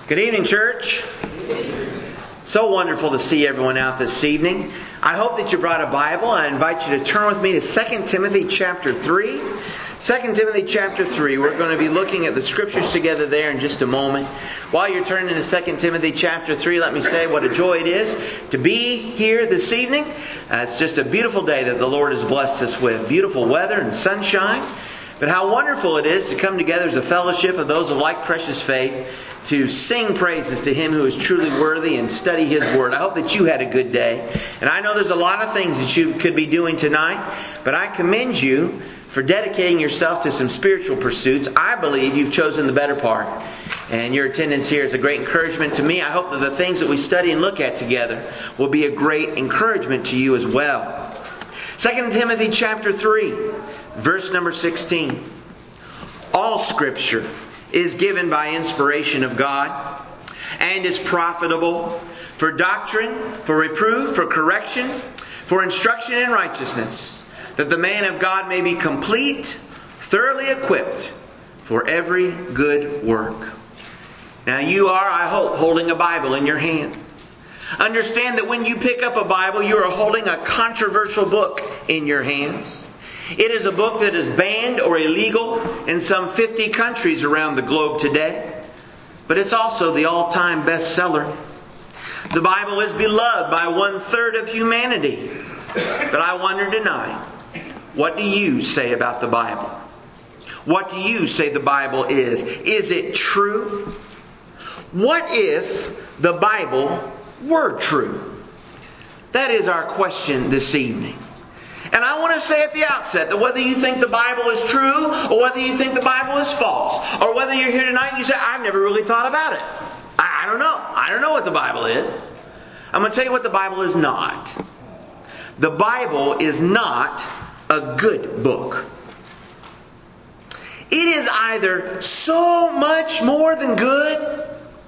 Good evening, church. So wonderful to see everyone out this evening. I hope that you brought a Bible. I invite you to turn with me to 2 Timothy chapter 3. 2 Timothy chapter 3. We're going to be looking at the Scriptures together there in just a moment. While you're turning to 2 Timothy chapter 3, let me say what a joy it is to be here this evening. It's just a beautiful day that the Lord has blessed us with. Beautiful weather and sunshine. But how wonderful it is to come together as a fellowship of those of like precious faith to sing praises to Him who is truly worthy and study His Word. I hope that you had a good day. And I know there's a lot of things that you could be doing tonight, but I commend you for dedicating yourself to some spiritual pursuits. I believe you've chosen the better part. And your attendance here is a great encouragement to me. I hope that the things that we study and look at together will be a great encouragement to you as well. 2 Timothy chapter 3, verse number 16. All Scripture is given by inspiration of God and is profitable for doctrine, for reproof, for correction, for instruction in righteousness, that the man of God may be complete, thoroughly equipped for every good work. Now you are, I hope, holding a Bible in your hand. Understand that when you pick up a Bible, you are holding a controversial book in your hands. It is a book that is banned or illegal in some 50 countries around the globe today. But it's also the all-time bestseller. The Bible is beloved by 1/3 of humanity. But I wonder tonight, what do you say about the Bible? What do you say the Bible is? Is it true? What if the Bible were true? That is our question this evening. And I want to say at the outset that whether you think the Bible is true or whether you think the Bible is false, or whether you're here tonight and you say, I've never really thought about it. I don't know. I don't know what the Bible is. I'm going to tell you what the Bible is not. The Bible is not a good book. It is either so much more than good,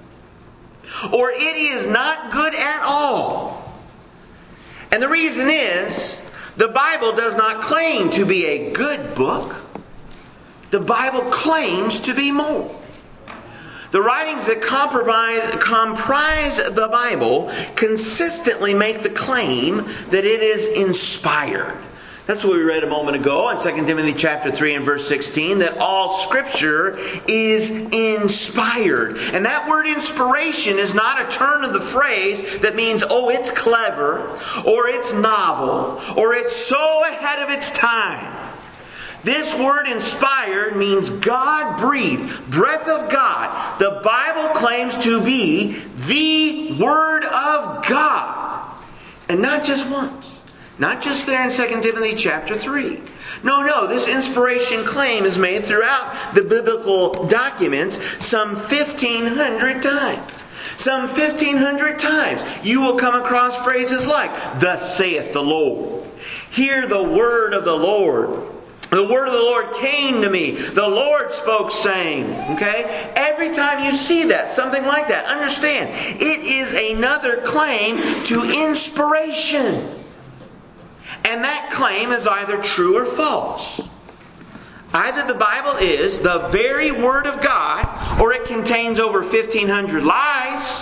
or it is not good at all. And the reason is, the Bible does not claim to be a good book. The Bible claims to be more. The writings that comprise the Bible consistently make the claim that it is inspired. That's what we read a moment ago in 2 Timothy chapter 3 and verse 16, that all Scripture is inspired. And that word inspiration is not a turn of the phrase that means, oh, it's clever, or it's novel, or it's so ahead of its time. This word inspired means God-breathed, breath of God. The Bible claims to be the Word of God. And not just once. Not just there in 2 Timothy chapter 3. No, this inspiration claim is made throughout the biblical documents some 1,500 times. Some 1,500 times you will come across phrases like, thus saith the Lord. Hear the word of the Lord. The word of the Lord came to me. The Lord spoke saying. Okay? Every time you see that, something like that, understand, it is another claim to inspiration. And that claim is either true or false. Either the Bible is the very Word of God, or it contains over 1,500 lies,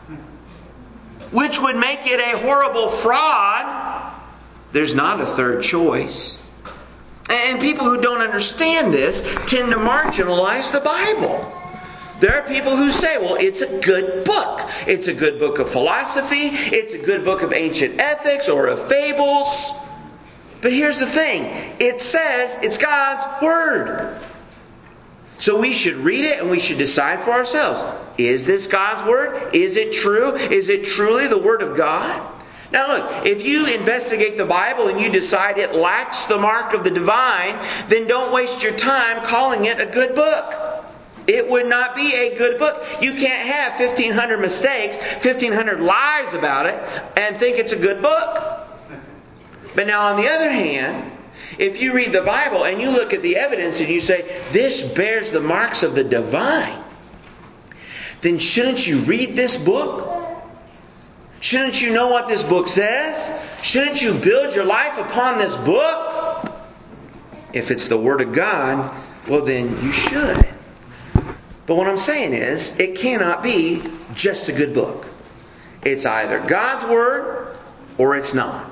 which would make it a horrible fraud. There's not a third choice. And people who don't understand this tend to marginalize the Bible. There are people who say, well, it's a good book. It's a good book of philosophy. It's a good book of ancient ethics or of fables. But here's the thing. It says it's God's Word. So we should read it and we should decide for ourselves. Is this God's Word? Is it true? Is it truly the Word of God? Now look, if you investigate the Bible and you decide it lacks the mark of the divine, then don't waste your time calling it a good book. It would not be a good book. You can't have 1,500 mistakes, 1,500 lies about it, and think it's a good book. But now on the other hand, if you read the Bible and you look at the evidence and you say, this bears the marks of the divine, then shouldn't you read this book? Shouldn't you know what this book says? Shouldn't you build your life upon this book? If it's the Word of God, well then you should. But what I'm saying is, it cannot be just a good book. It's either God's Word or it's not.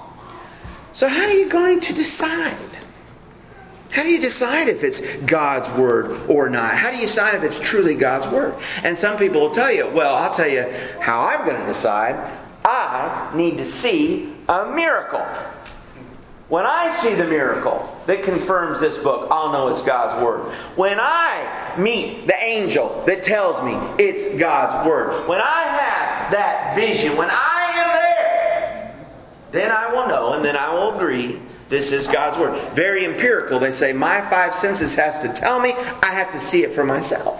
So how are you going to decide? How do you decide if it's God's Word or not? How do you decide if it's truly God's Word? And some people will tell you, well, I'll tell you how I'm going to decide. I need to see a miracle. When I see the miracle that confirms this book, I'll know it's God's Word. When I meet the angel that tells me it's God's Word, when I have that vision, when I am there, then I will know and then I will agree this is God's Word. Very empirical. They say my five senses has to tell me. I have to see it for myself.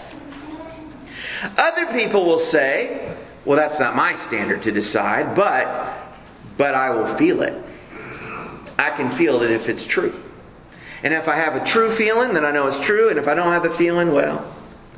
Other people will say, well, that's not my standard to decide, but I will feel it. I can feel it if it's true. And if I have a true feeling, then I know it's true. And if I don't have the feeling, well.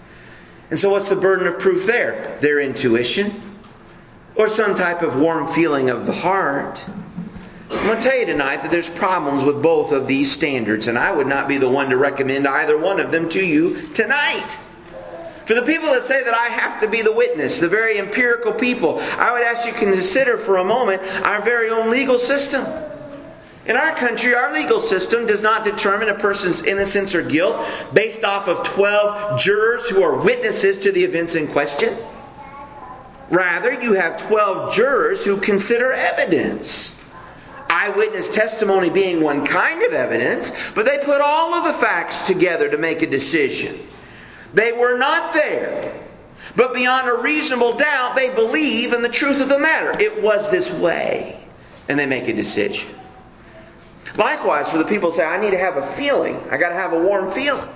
And so what's the burden of proof there? Their intuition or some type of warm feeling of the heart. I'm going to tell you tonight that there's problems with both of these standards. And I would not be the one to recommend either one of them to you tonight. For the people that say that I have to be the witness, the very empirical people, I would ask you to consider for a moment our very own legal system. In our country, our legal system does not determine a person's innocence or guilt based off of 12 jurors who are witnesses to the events in question. Rather, you have 12 jurors who consider evidence. Eyewitness testimony being one kind of evidence, but they put all of the facts together to make a decision. They were not there, but beyond a reasonable doubt, they believe in the truth of the matter. It was this way, and they make a decision. Likewise, for the people who say, I need to have a feeling. I got to have a warm feeling.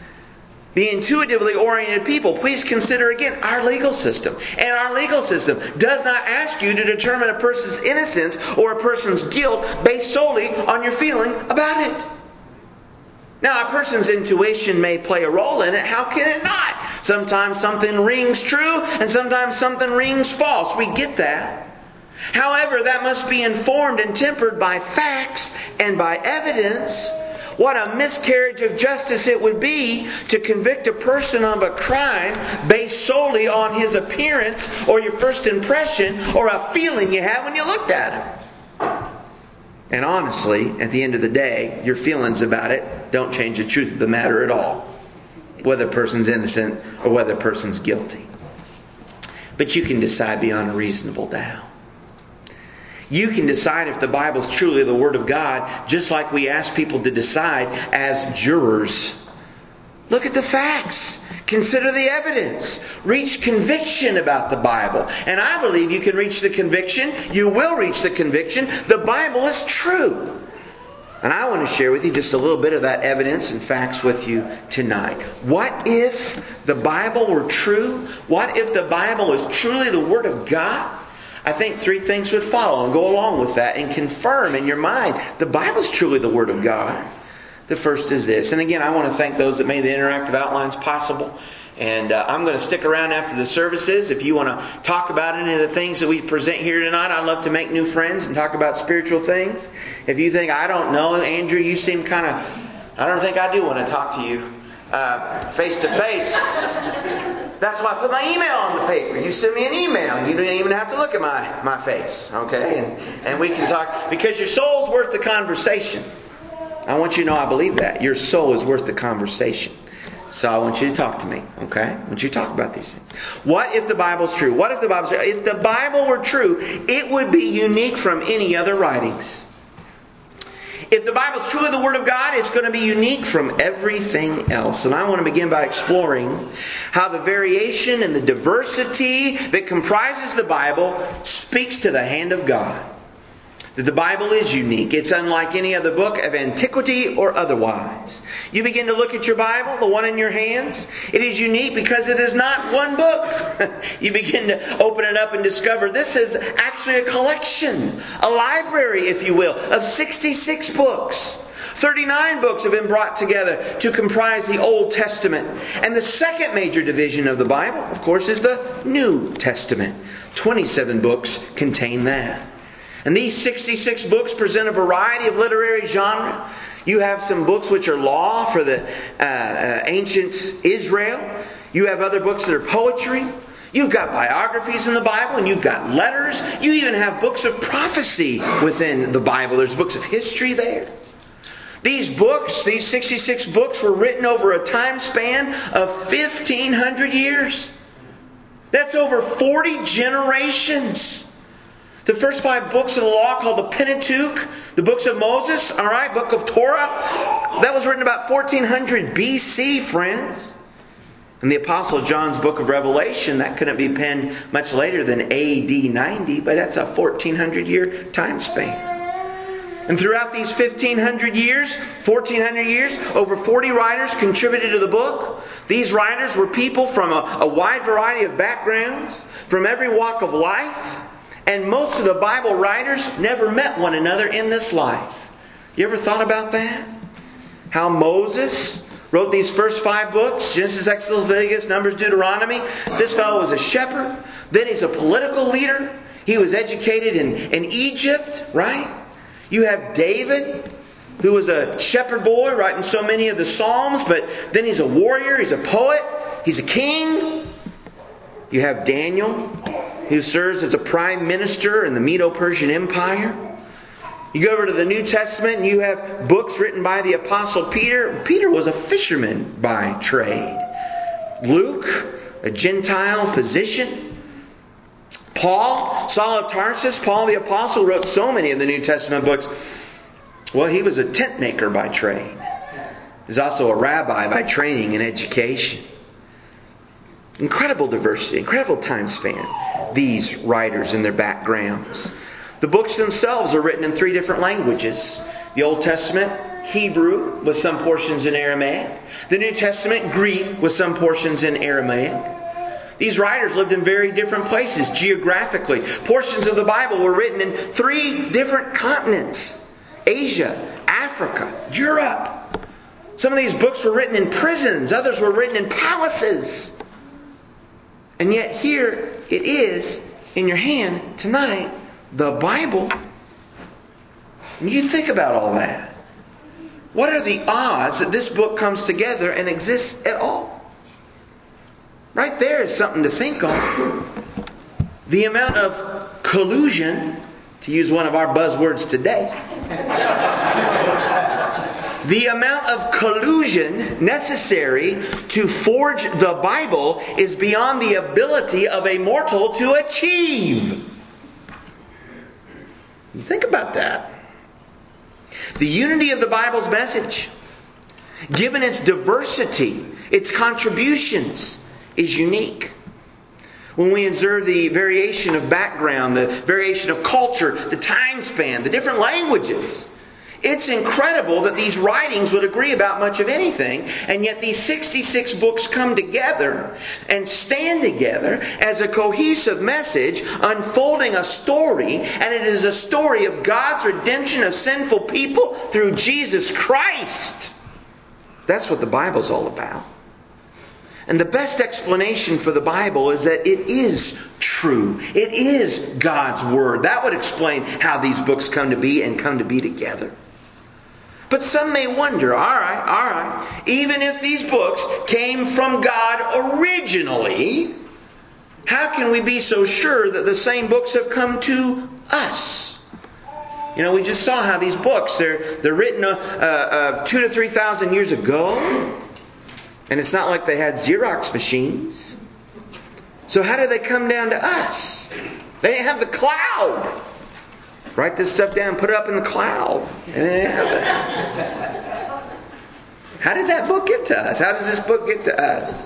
The intuitively oriented people, please consider again our legal system. And our legal system does not ask you to determine a person's innocence or a person's guilt based solely on your feeling about it. Now, a person's intuition may play a role in it. How can it not? Sometimes something rings true and sometimes something rings false. We get that. However, that must be informed and tempered by facts and by evidence. What a miscarriage of justice it would be to convict a person of a crime based solely on his appearance or your first impression or a feeling you had when you looked at him. And honestly, at the end of the day, your feelings about it don't change the truth of the matter at all. Whether a person's innocent or whether a person's guilty. But you can decide beyond a reasonable doubt. You can decide if the Bible is truly the Word of God, just like we ask people to decide as jurors. Look at the facts. Consider the evidence. Reach conviction about the Bible. And I believe you can reach the conviction. You will reach the conviction. The Bible is true. And I want to share with you just a little bit of that evidence and facts with you tonight. What if the Bible were true? What if the Bible is truly the Word of God? I think three things would follow and go along with that and confirm in your mind the Bible is truly the Word of God. The first is this. And again, I want to thank those that made the interactive outlines possible. And I'm going to stick around after the services. If you want to talk about any of the things that we present here tonight, I'd love to make new friends and talk about spiritual things. If you think, I don't know, Andrew, you seem kind of... I don't think I do want to talk to you face to face. That's why I put my email on the paper. You send me an email. You don't even have to look at my face. Okay? And we can talk. Because your soul's worth the conversation. I want you to know I believe that. Your soul is worth the conversation. So I want you to talk to me. Okay? I want you to talk about these things. What if the Bible's true? What if the Bible's true? If the Bible were true, it would be unique from any other writings. If the Bible is truly the Word of God, it's going to be unique from everything else. And I want to begin by exploring how the variation and the diversity that comprises the Bible speaks to the hand of God. That the Bible is unique. It's unlike any other book of antiquity or otherwise. You begin to look at your Bible, the one in your hands. It is unique because it is not one book. You begin to open it up and discover this is actually a collection, a library, if you will, of 66 books. 39 books have been brought together to comprise the Old Testament. And the second major division of the Bible, of course, is the New Testament. 27 books contain that. And these 66 books present a variety of literary genre. You have some books which are law for the ancient Israel. You have other books that are poetry. You've got biographies in the Bible, and you've got letters. You even have books of prophecy within the Bible. There's books of history there. These books, these 66 books, were written over a time span of 1,500 years. That's over 40 generations. The first 5 books of the law, called the Pentateuch, the books of Moses, book of Torah, that was written about 1400 BC, friends. And the Apostle John's book of Revelation, that couldn't be penned much later than AD 90, but that's a 1400-year time span. And throughout these 1400 years, over 40 writers contributed to the book. These writers were people from a wide variety of backgrounds, from every walk of life. And most of the Bible writers never met one another in this life. You ever thought about that? How Moses wrote these first 5 books, Genesis, Exodus, Leviticus, Numbers, Deuteronomy. This fellow was a shepherd. Then he's a political leader. He was educated in Egypt, right? You have David, who was a shepherd boy, writing so many of the Psalms, but then he's a warrior, he's a poet, he's a king. You have Daniel, who serves as a prime minister in the Medo-Persian Empire. You go over to the New Testament and you have books written by the Apostle Peter. Peter was a fisherman by trade. Luke, a Gentile physician. Paul, Saul of Tarsus, Paul the Apostle, wrote so many of the New Testament books. Well, he was a tent maker by trade. He's also a rabbi by training and education. Incredible diversity, incredible time span, these writers and their backgrounds. The books themselves are written in 3 different languages. The Old Testament, Hebrew, with some portions in Aramaic. The New Testament, Greek, with some portions in Aramaic. These writers lived in very different places geographically. Portions of the Bible were written in 3 different continents: Asia, Africa, Europe. Some of these books were written in prisons. Others were written in palaces. And yet here it is in your hand tonight, the Bible. And you think about all that. What are the odds that this book comes together and exists at all? Right there is something to think on. The amount of collusion, to use one of our buzzwords today, the amount of collusion necessary to forge the Bible is beyond the ability of a mortal to achieve. You think about that. The unity of the Bible's message, given its diversity, its contributions, is unique. When we observe the variation of background, the variation of culture, the time span, the different languages, it's incredible that these writings would agree about much of anything, and yet these 66 books come together and stand together as a cohesive message unfolding a story, and it is a story of God's redemption of sinful people through Jesus Christ. That's what the Bible's all about. And the best explanation for the Bible is that it is true. It is God's Word. That would explain how these books come to be and come to be together. But some may wonder, all right, even if these books came from God originally, how can we be so sure that the same books have come to us? You know, we just saw how these books, they're written 2,000 to 3,000 years ago. And it's not like they had Xerox machines. So how did they come down to us? They didn't have the cloud. Write this stuff down, put it up in the cloud. They didn't have that. How did that book get to us? How does this book get to us?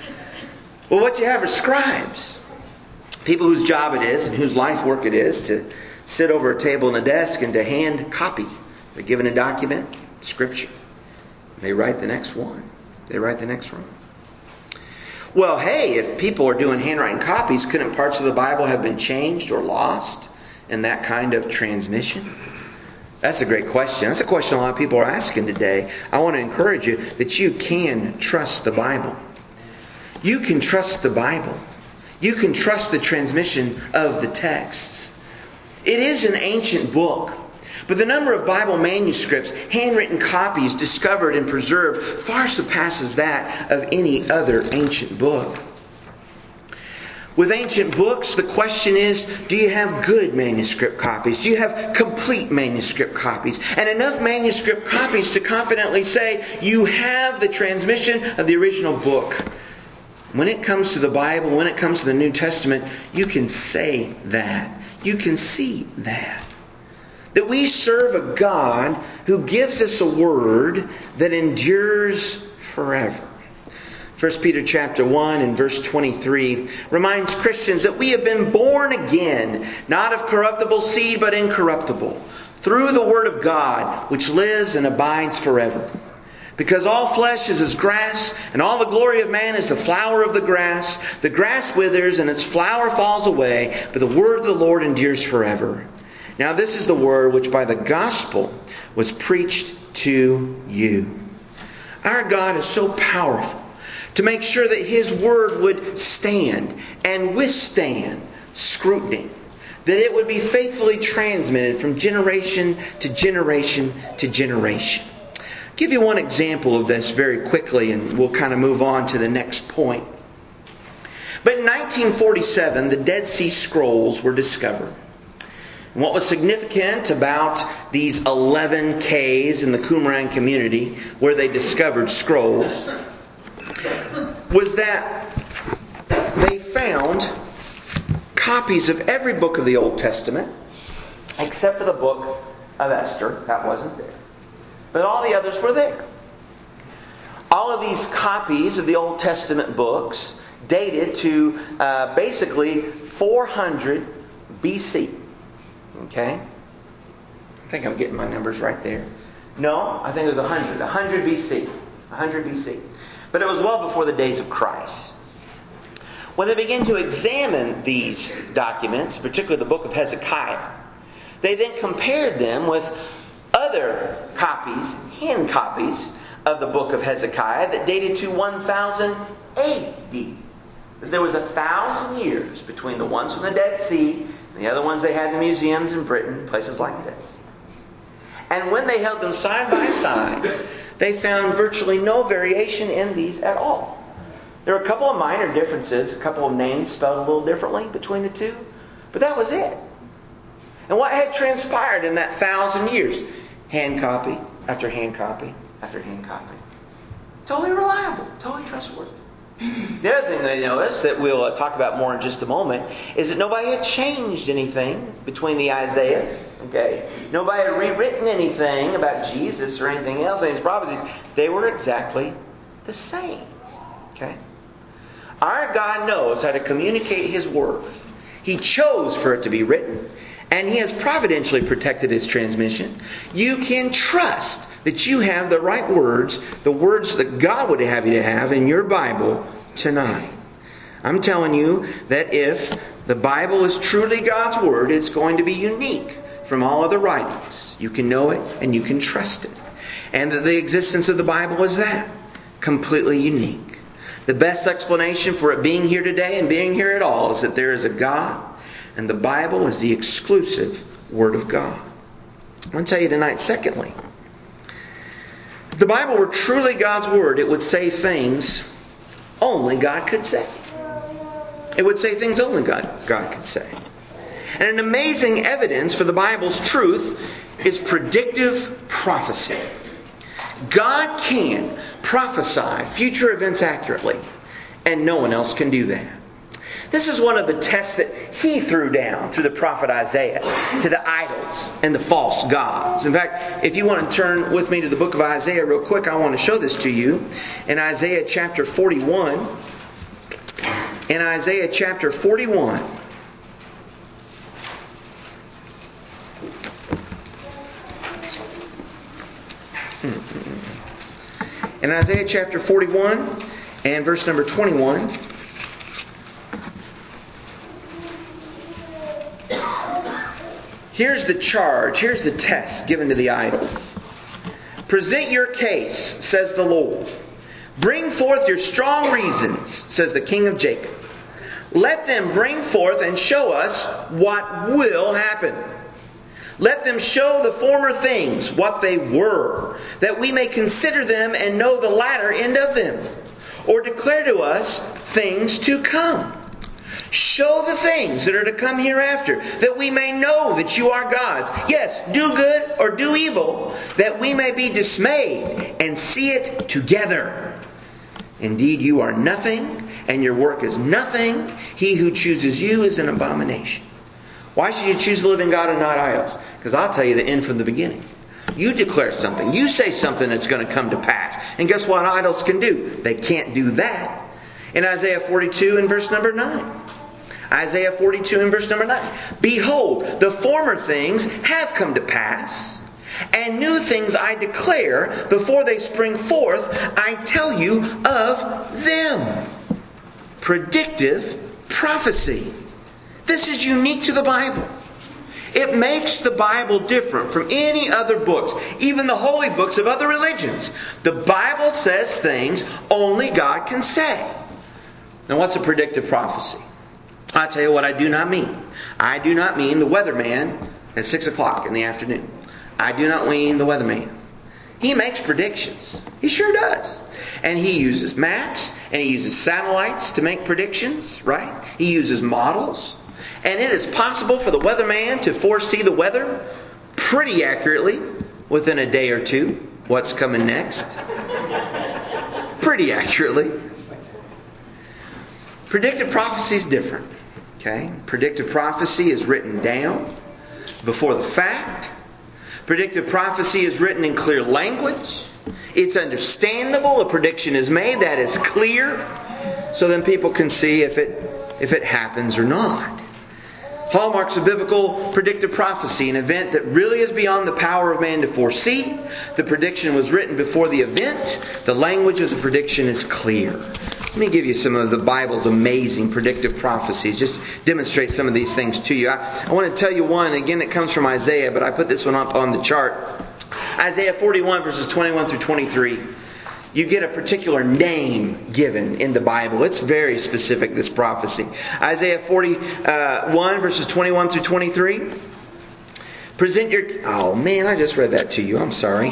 Well, what you have are scribes. People whose job it is and whose life work it is to sit over a table and a desk and to hand copy. They're given a document, Scripture. They write the next one. They write the next one. Well, hey, if people are doing handwriting copies, couldn't parts of the Bible have been changed or lost in that kind of transmission? That's a great question. That's a question a lot of people are asking today. I want to encourage you that you can trust the Bible. You can trust the Bible. You can trust the transmission of the texts. It is an ancient book. But the number of Bible manuscripts, handwritten copies discovered and preserved far surpasses that of any other ancient book. With ancient books, the question is, do you have good manuscript copies? Do you have complete manuscript copies? And enough manuscript copies to confidently say you have the transmission of the original book. When it comes to the Bible, when it comes to the New Testament, you can say that. You can see that. That we serve a God who gives us a word that endures forever. 1 Peter chapter 1 and verse 23 reminds Christians that we have been born again, not of corruptible seed, but incorruptible, through the Word of God, which lives and abides forever. Because all flesh is as grass, and all the glory of man is the flower of the grass. The grass withers, and its flower falls away, but the word of the Lord endures forever. Now this is the word which by the gospel was preached to you. Our God is so powerful to make sure that His word would stand and withstand scrutiny. That it would be faithfully transmitted from generation to generation to generation. I'll give you one example of this very quickly, and we'll kind of move on to the next point. But in 1947, the Dead Sea Scrolls were discovered. And what was significant about these 11 caves in the Qumran community where they discovered scrolls was that they found copies of every book of the Old Testament except for the book of Esther. That wasn't there. But all the others were there. All of these copies of the Old Testament books dated to basically 400 BC. Okay? I think I'm getting my numbers right there. No, I think it was 100. 100 BC. 100 BC. But it was well before the days of Christ. When they began to examine these documents, particularly the book of Hezekiah, they then compared them with other copies, hand copies, of the book of Hezekiah that dated to 1000 AD. There was 1,000 years between the ones from the Dead Sea and the other ones they had in the museums in Britain, places like this. And when they held them side by side, they found virtually no variation in these at all. There were a couple of minor differences, a couple of names spelled a little differently between the two, but that was it. And what had transpired in that 1,000 years? Hand copy after hand copy after hand copy. Totally reliable, totally trustworthy. The other thing they noticed that we'll talk about more in just a moment is that nobody had changed anything between the Isaiahs. Okay, nobody had rewritten anything about Jesus or anything else in his prophecies. They were exactly the same. Okay, our God knows how to communicate His word. He chose for it to be written, and He has providentially protected its transmission. You can trust that you have the right words, the words that God would have you to have in your Bible tonight. I'm telling you that if the Bible is truly God's Word, it's going to be unique from all other writings. You can know it and you can trust it. And that the existence of the Bible is that. Completely unique. The best explanation for it being here today and being here at all is that there is a God, and the Bible is the exclusive Word of God. I want to tell you tonight, secondly, if the Bible were truly God's Word, it would say things only God could say. It would say things only God could say. And an amazing evidence for the Bible's truth is predictive prophecy. God can prophesy future events accurately, and no one else can do that. This is one of the tests that he threw down through the prophet Isaiah to the idols and the false gods. In fact, if you want to turn with me to the book of Isaiah real quick, I want to show this to you. In Isaiah chapter 41. In Isaiah chapter 41. In Isaiah chapter 41 and verse number 21. Here's the charge, here's the test given to the idols. Present your case, says the Lord. Bring forth your strong reasons, says the King of Jacob. Let them bring forth and show us what will happen. Let them show the former things what they were, that we may consider them and know the latter end of them, or declare to us things to come. Show the things that are to come hereafter, that we may know that you are God's. Yes, do good or do evil, that we may be dismayed and see it together. Indeed, you are nothing, and your work is nothing. He who chooses you is an abomination. Why should you choose the living God and not idols? Because I'll tell you the end from the beginning. You declare something. You say something that's going to come to pass. And guess what idols can do? They can't do that. In Isaiah 42 and verse number 9. Isaiah 42 and verse number 9. Behold, the former things have come to pass, and new things I declare before they spring forth. I tell you of them. Predictive prophecy. This is unique to the Bible. It makes the Bible different from any other books, even the holy books of other religions. The Bible says things only God can say. Now, what's a predictive prophecy? I'll tell you what I do not mean. I do not mean the weatherman at 6 o'clock in the afternoon. I do not mean the weatherman. He makes predictions. He sure does. And he uses maps, and he uses satellites to make predictions, right? He uses models. And it is possible for the weatherman to foresee the weather pretty accurately within a day or two. What's coming next? Pretty accurately. Predictive prophecy is different. Okay? Predictive prophecy is written down before the fact. Predictive prophecy is written in clear language. It's understandable. A prediction is made that is clear, so then people can see if it happens or not. Hallmarks of biblical predictive prophecy, an event that really is beyond the power of man to foresee. The prediction was written before the event. The language of the prediction is clear. Let me give you some of the Bible's amazing predictive prophecies. Just demonstrate some of these things to you. I want to tell you one. Again, it comes from Isaiah, but I put this one up on the chart. Isaiah 41 verses 21 through 23. You get a particular name given in the Bible. It's very specific, this prophecy. Isaiah 41 verses 21 through 23. Present your... Oh man, I just read that to you. I'm sorry.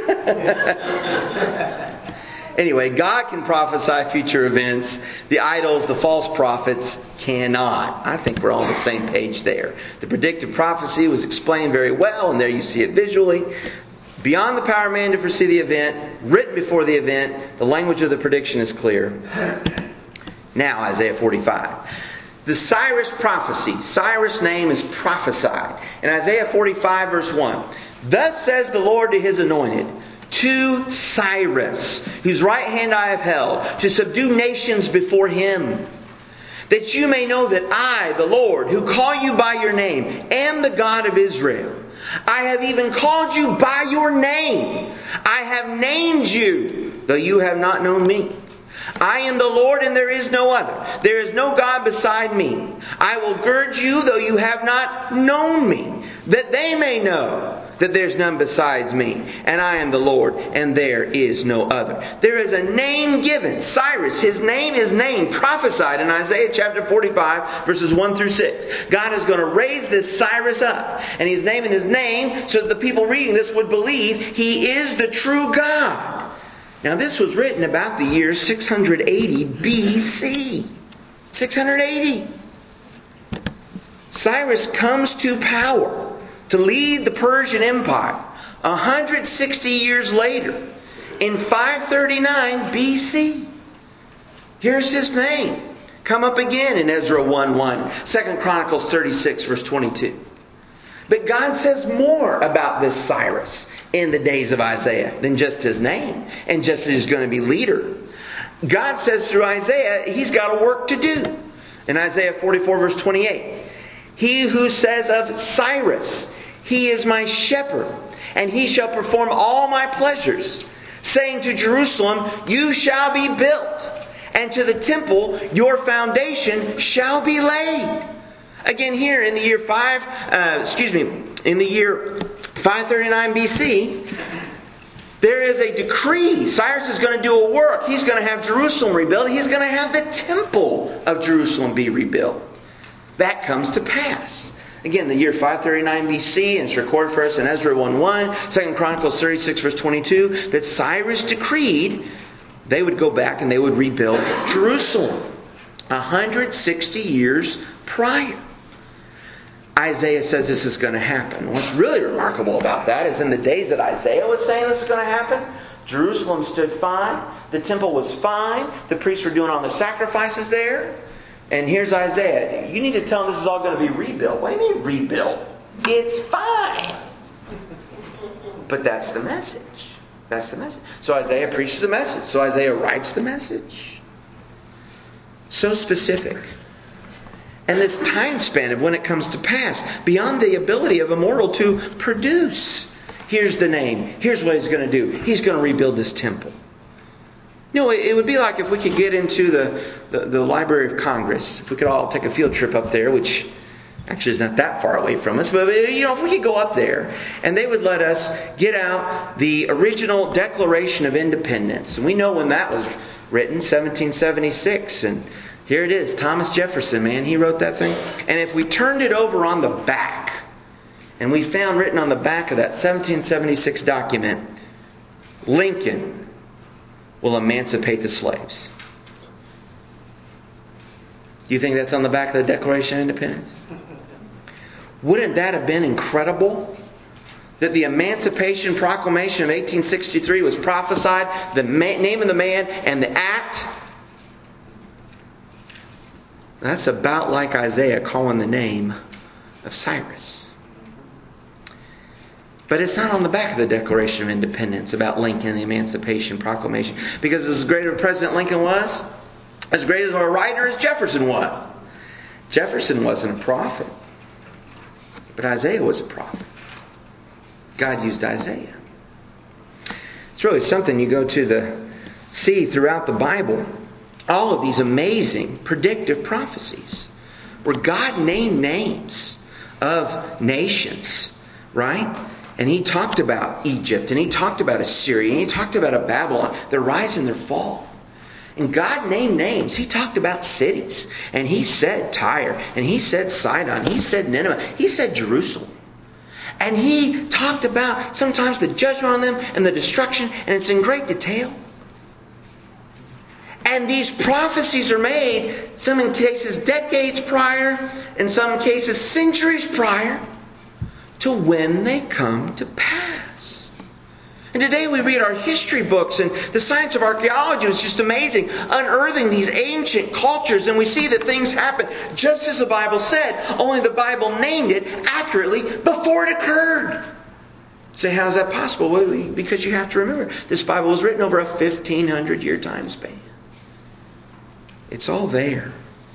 Anyway, God can prophesy future events. The idols, the false prophets, cannot. I think we're all on the same page there. The predictive prophecy was explained very well, and there you see it visually. Beyond the power of man to foresee the event, written before the event, the language of the prediction is clear. Now, Isaiah 45. The Cyrus prophecy. Cyrus' name is prophesied. In Isaiah 45 verse 1. Thus says the Lord to His anointed, to Cyrus, whose right hand I have held, to subdue nations before him, that you may know that I, the Lord, who call you by your name, am the God of Israel. I have even called you by your name. I have named you, though you have not known me. I am the Lord, and there is no other. There is no God beside me. I will gird you, though you have not known me, that they may know that there's none besides me, and I am the Lord, and there is no other. There is a name given. Cyrus, his name is named, prophesied in Isaiah chapter 45, verses 1 through 6. God is going to raise this Cyrus up, and He's naming his name so that the people reading this would believe He is the true God. Now this was written about the year 680 BC. 680. Cyrus comes to power to lead the Persian Empire 160 years later in 539 BC. Here's his name. Come up again in Ezra 1:1, 2 Chronicles 36 verse 22. But God says more about this Cyrus in the days of Isaiah than just his name and just that he's going to be leader. God says through Isaiah he's got a work to do. In Isaiah 44 verse 28, He who says of Cyrus, He is my shepherd, and He shall perform all my pleasures, saying to Jerusalem, you shall be built, and to the temple your foundation shall be laid. Again here in the year 539 BC, there is a decree. Cyrus is going to do a work. He's going to have Jerusalem rebuilt. He's going to have the temple of Jerusalem be rebuilt. That comes to pass. Again, the year 539 BC, and it's recorded for us in Ezra 1:1, 2 Chronicles 36 verse 22, that Cyrus decreed they would go back and they would rebuild Jerusalem 160 years prior. Isaiah says this is going to happen. What's really remarkable about that is in the days that Isaiah was saying this is going to happen, Jerusalem stood fine. The temple was fine. The priests were doing all their sacrifices there. And here's Isaiah. You need to tell them this is all going to be rebuilt. What do you mean rebuilt? It's fine. But that's the message. That's the message. So Isaiah preaches the message. So Isaiah writes the message. So specific. And this time span of when it comes to pass, beyond the ability of a mortal to produce. Here's the name. Here's what He's going to do. He's going to rebuild this temple. You know, it would be like if we could get into the Library of Congress. If we could all take a field trip up there, which actually is not that far away from us. But, you know, if we could go up there and they would let us get out the original Declaration of Independence. And we know when that was written, 1776. And here it is. Thomas Jefferson, man, he wrote that thing. And if we turned it over on the back, and we found written on the back of that 1776 document, Lincoln will emancipate the slaves. Do you think that's on the back of the Declaration of Independence? Wouldn't that have been incredible? That the Emancipation Proclamation of 1863 was prophesied, the name of the man, and the act. That's about like Isaiah calling the name of Cyrus. But it's not on the back of the Declaration of Independence about Lincoln, the Emancipation Proclamation. Because as great as President Lincoln was, as great as a writer as Jefferson was, Jefferson wasn't a prophet. But Isaiah was a prophet. God used Isaiah. It's really something you go to see throughout the Bible. All of these amazing predictive prophecies where God named names of nations, right? And He talked about Egypt, and He talked about Assyria, and He talked about Babylon, their rise and their fall. And God named names. He talked about cities. And He said Tyre, and He said Sidon, He said Nineveh, He said Jerusalem. And He talked about sometimes the judgment on them and the destruction, and it's in great detail. And these prophecies are made, some in cases decades prior, in some cases centuries prior, to when they come to pass. And today we read our history books, and the science of archaeology is just amazing, unearthing these ancient cultures, and we see that things happen just as the Bible said, only the Bible named it accurately before it occurred. Say, how is that possible? Well, because you have to remember, this Bible was written over a 1,500-year time span. It's all there.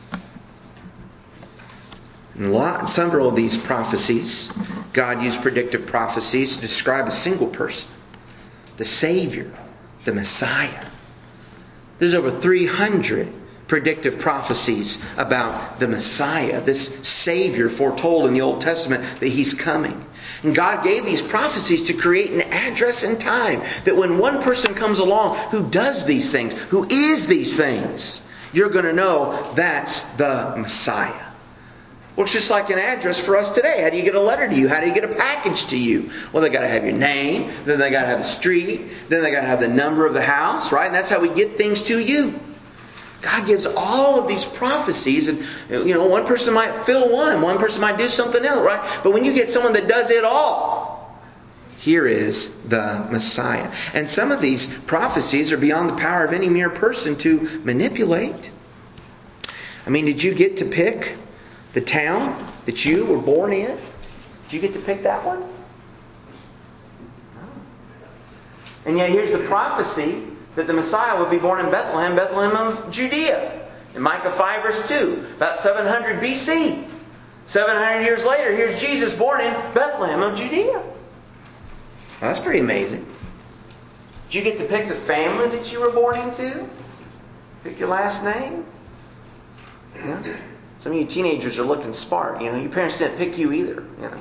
And several of these prophecies, God used predictive prophecies to describe a single person. The Savior, the Messiah. There's over 300 predictive prophecies about the Messiah, this Savior foretold in the Old Testament that He's coming. And God gave these prophecies to create an address in time that when one person comes along who does these things, who is these things, you're going to know that's the Messiah. Works just like an address for us today. How do you get a letter to you? How do you get a package to you? Well, they got to have your name. Then they got to have the street. Then they got to have the number of the house, right? And that's how we get things to you. God gives all of these prophecies, and one person might fill one person might do something else, right? But when you get someone that does it all, here is the Messiah. And some of these prophecies are beyond the power of any mere person to manipulate. I mean, did you get to pick the town that you were born in? Did you get to pick that one? No. And yet here's the prophecy that the Messiah would be born in Bethlehem, Bethlehem of Judea. In Micah 5 verse 2, about 700 BC. 700 years later, here's Jesus born in Bethlehem of Judea. Well, that's pretty amazing. Did you get to pick the family that you were born into? Pick your last name? Yeah. Some of you teenagers are looking smart. Your parents didn't pick you either.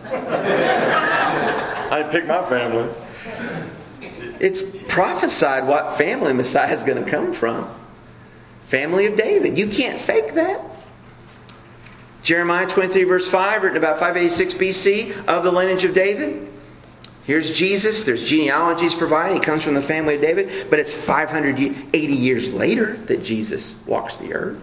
I didn't pick my family. It's prophesied what family Messiah is going to come from. Family of David. You can't fake that. Jeremiah 23 verse 5, written about 586 BC, of the lineage of David. Here's Jesus. There's genealogies provided. He comes from the family of David. But it's 580 years later that Jesus walks the earth.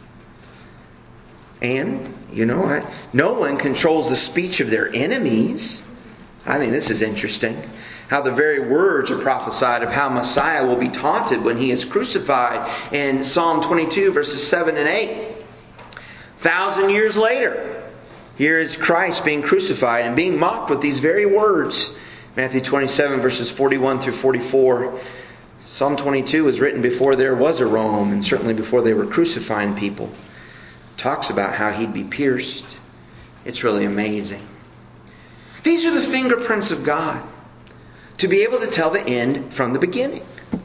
And, no one controls the speech of their enemies. I think this is interesting. How the very words are prophesied of how Messiah will be taunted when He is crucified in Psalm 22 verses 7 and 8. 1,000 years later, here is Christ being crucified and being mocked with these very words. Matthew 27 verses 41 through 44. Psalm 22 was written before there was a Rome, and certainly before they were crucifying people. It talks about how He'd be pierced. It's really amazing. These are the fingerprints of God, to be able to tell the end from the beginning.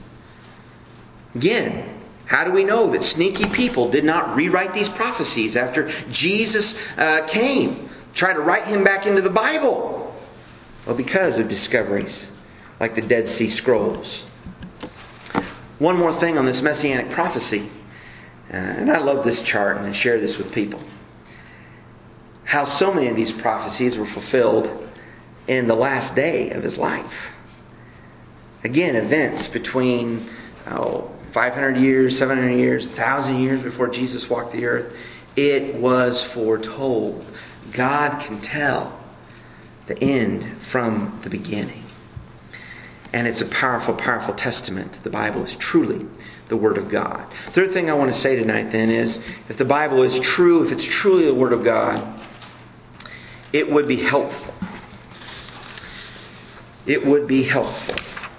Again, how do we know that sneaky people did not rewrite these prophecies after Jesus came? Try to write Him back into the Bible. Well, because of discoveries like the Dead Sea Scrolls. One more thing on this Messianic prophecy. And I love this chart, and I share this with people. How so many of these prophecies were fulfilled in the last day of His life. Again, events between 500 years, 700 years, 1,000 years before Jesus walked the earth. It was foretold. God can tell the end from the beginning. And it's a powerful, powerful testament that the Bible is truly the Word of God. Third thing I want to say tonight then is, if the Bible is true, if it's truly the Word of God, it would be helpful. It would be helpful.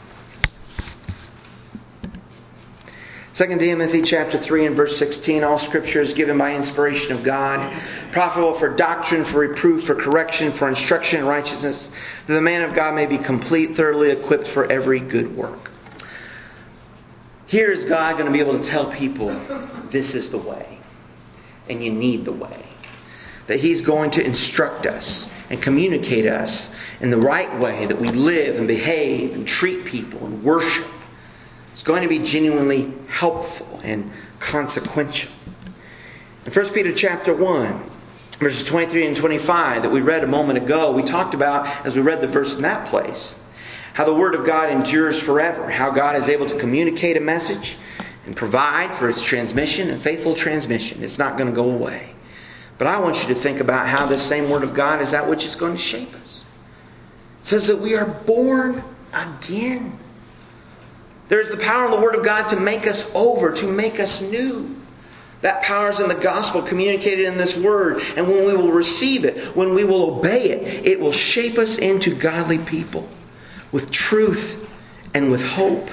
2 Timothy chapter 3 and verse 16, all Scripture is given by inspiration of God, profitable for doctrine, for reproof, for correction, for instruction in righteousness, that the man of God may be complete, thoroughly equipped for every good work. Here is God going to be able to tell people, this is the way, and you need the way. That He's going to instruct us and communicate us in the right way, that we live and behave and treat people and worship. It's going to be genuinely helpful and consequential. In 1 Peter chapter 1, verses 23 and 25 that we read a moment ago, we talked about, as we read the verse in that place, how the Word of God endures forever. How God is able to communicate a message and provide for its transmission and faithful transmission. It's not going to go away. But I want you to think about how this same Word of God is that which is going to shape us. It says that we are born again. There's the power in the Word of God to make us over, to make us new. That power is in the gospel communicated in this Word. And when we will receive it, when we will obey it, it will shape us into godly people with truth and with hope.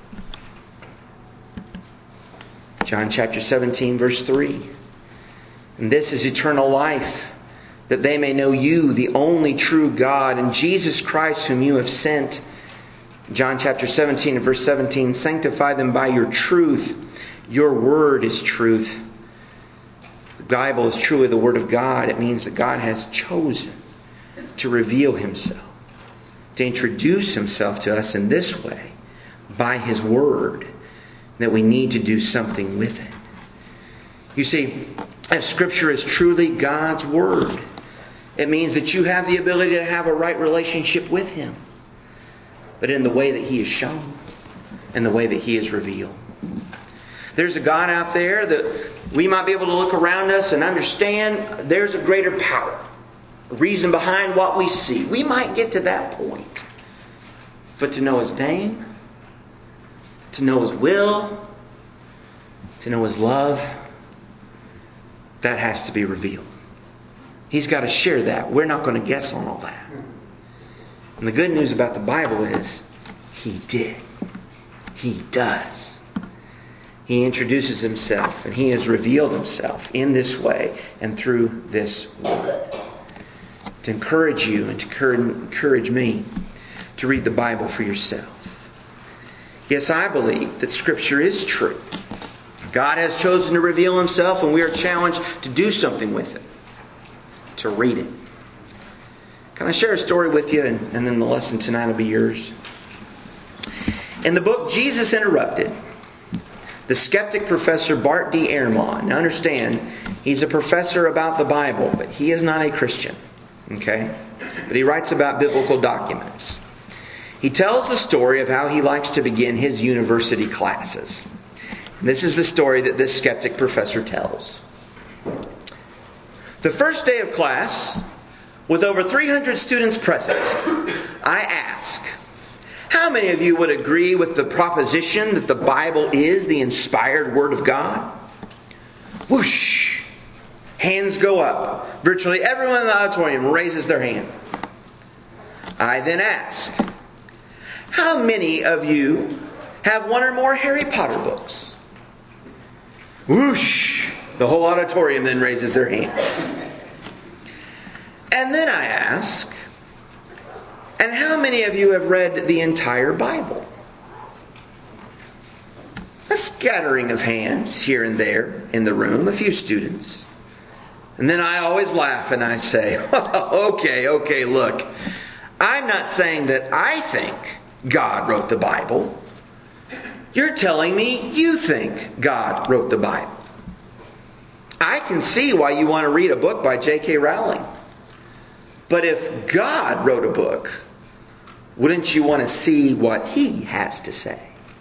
John chapter 17 verse 3. And this is eternal life, that they may know you, the only true God, and Jesus Christ whom you have sent. John chapter 17 and verse 17, sanctify them by your truth. Your word is truth. The Bible is truly the Word of God. It means that God has chosen to reveal Himself, to introduce Himself to us in this way, by His Word, that we need to do something with it. You see, if Scripture is truly God's Word, it means that you have the ability to have a right relationship with Him, but in the way that He is shown, in the way that He is revealed. There's a God out there that we might be able to look around us and understand there's a greater power, a reason behind what we see. We might get to that point. But to know His name, to know His will, to know His love, that has to be revealed. He's got to share that. We're not going to guess on all that. And the good news about the Bible is He did. He does. He introduces Himself, and He has revealed Himself in this way and through this Word. To encourage you and to encourage me to read the Bible for yourself. Yes, I believe that Scripture is true. God has chosen to reveal Himself, and we are challenged to do something with it. To read it. Can I share a story with you, and then the lesson tonight will be yours? In the book Jesus Interrupted, the skeptic professor Bart D. Ehrman. Now understand, He's a professor about the Bible, but he is not a Christian. Okay? But he writes about biblical documents. He tells the story of how he likes to begin his university classes. And this is the story that this skeptic professor tells. The first day of class, with over 300 students present, I ask, how many of you would agree with the proposition that the Bible is the inspired Word of God? Whoosh! Hands go up. Virtually everyone in the auditorium raises their hand. I then ask, how many of you have one or more Harry Potter books? Whoosh! The whole auditorium then raises their hand. And then I ask, and how many of you have read the entire Bible? A scattering of hands here and there in the room, a few students. And then I always laugh and I say, okay, look. I'm not saying that I think God wrote the Bible. You're telling me you think God wrote the Bible. I can see why you want to read a book by J.K. Rowling. But if God wrote a book, wouldn't you want to see what He has to say?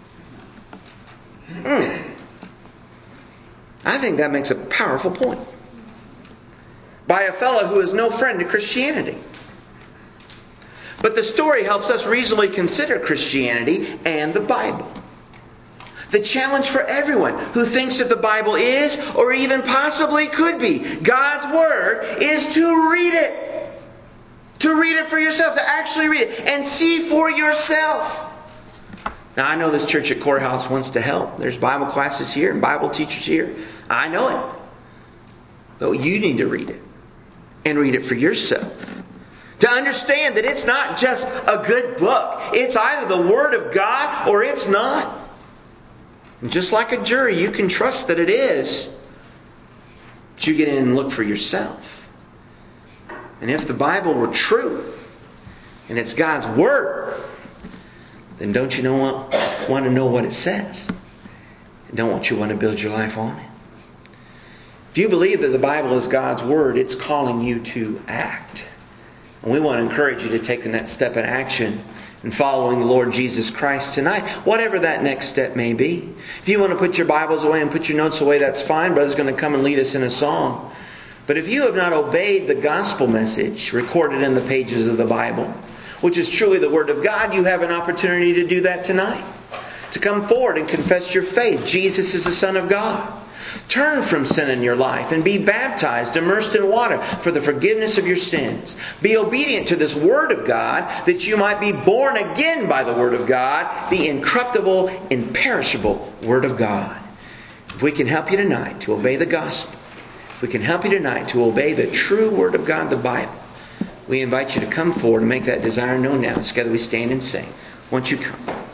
I think that makes a powerful point. By a fellow who is no friend to Christianity. But the story helps us reasonably consider Christianity and the Bible. The challenge for everyone who thinks that the Bible is, or even possibly could be, God's Word, is to read it. To read it for yourself. To actually read it. And see for yourself. Now, I know this church at Courthouse wants to help. There's Bible classes here and Bible teachers here. I know it. But you need to read it. And read it for yourself. To understand that it's not just a good book. It's either the Word of God or it's not. And just like a jury, you can trust that it is. But you get in and look for yourself. And if the Bible were true, and it's God's Word, then don't you want to know what it says? And don't you want to build your life on it? If you believe that the Bible is God's Word, it's calling you to act. And we want to encourage you to take the next step in action in following the Lord Jesus Christ tonight, whatever that next step may be. If you want to put your Bibles away and put your notes away, that's fine. Brother's going to come and lead us in a song. But if you have not obeyed the gospel message recorded in the pages of the Bible, which is truly the Word of God, you have an opportunity to do that tonight. To come forward and confess your faith. Jesus is the Son of God. Turn from sin in your life and be baptized, immersed in water for the forgiveness of your sins. Be obedient to this Word of God that you might be born again by the Word of God, the incorruptible, imperishable Word of God. If we can help you tonight to obey the gospel, if we can help you tonight to obey the true Word of God, the Bible, we invite you to come forward and make that desire known now. Together we stand and sing. Won't you come?